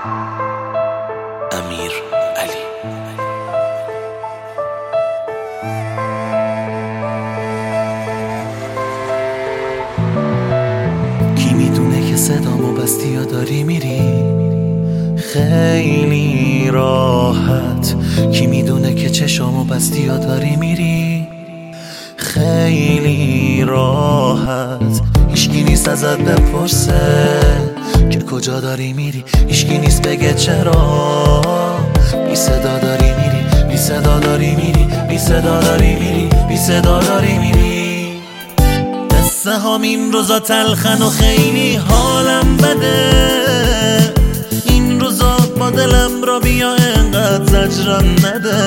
امیر علی. کی میدونه که صدامو بستی یا داری میری خیلی راحت؟ کی میدونه که چشامو بستی یا داری میری خیلی راحت؟ هیچکی نیست ازت بپرسه که کجا داری میری، هیچکی نیست بگه چرا بی صدا داری میری، بی صدا داری میری، بی صدا داری میری، بی صدا داری میری. قصه هام این روزا تلخن و خیلی حالم بده، این روزا با دلم را بیا انقدر زجرم نده.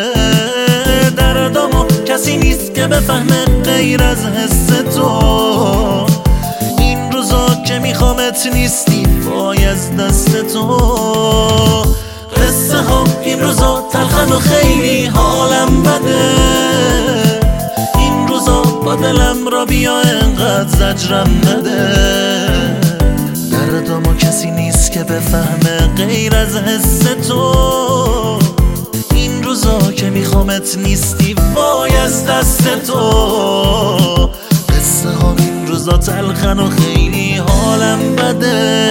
دردامو کسی نیست که بفهمه غیر از حس تو، این روزا که میخوامت نیستی وای از دست تو. قصه ها این روزا تلخن و خیلی حالم بده، این روزا با دلم را بیا انقدر زجرم نده. دردامو کسی نیست که بفهمه غیر از حس تو، این روزا که میخوامت نیستی وای از دست تو. قصه ها این روزا تلخن و خیلی حالم بده.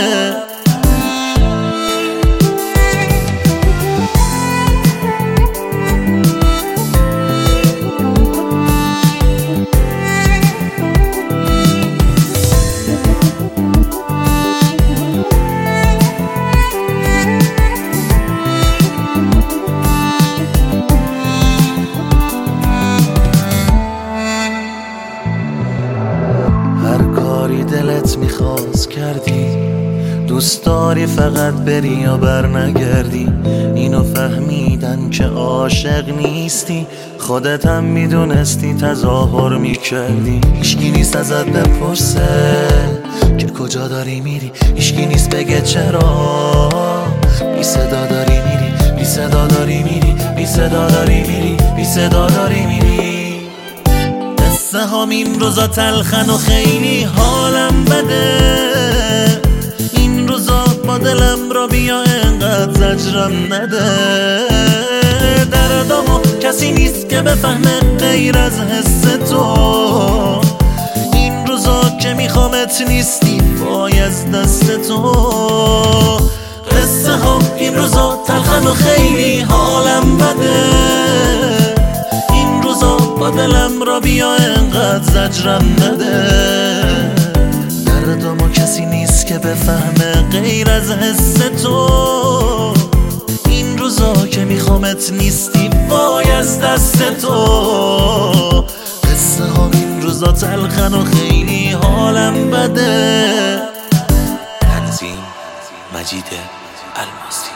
دلت میخواست کردی، دوست داری فقط بری یا بر نگردی. اینو فهمیدن که عاشق نیستی، خودت هم میدونستی تظاهر میکردی. هیچکی نیست ازت بپرسه که کجا داری میری، هیچکی نیست بگه چرا بی صدا داری میری، بی صدا داری میری، بی صدا داری میری، بی صدا داری میری. قصه هام این روزا تلخن و خیلی حالم بده، این روزا با دلم را بیا انقدر زجرم نده. دردامو کسی نیست که بفهمه غیر از حس تو، این روزا که میخوامت نیستی وای از دست تو. قصه ها این روزا تلخن و خیلی حالم بده، با دلم را بیا انقدر زجرم نده. دردامو کسی نیست که بفهمه غیر از حس تو، این روزا که میخوامت نیستی وای از دست تو. قصه ها این روزا تلخن و خیلی حالم بده. تنظیم مجید الماسی.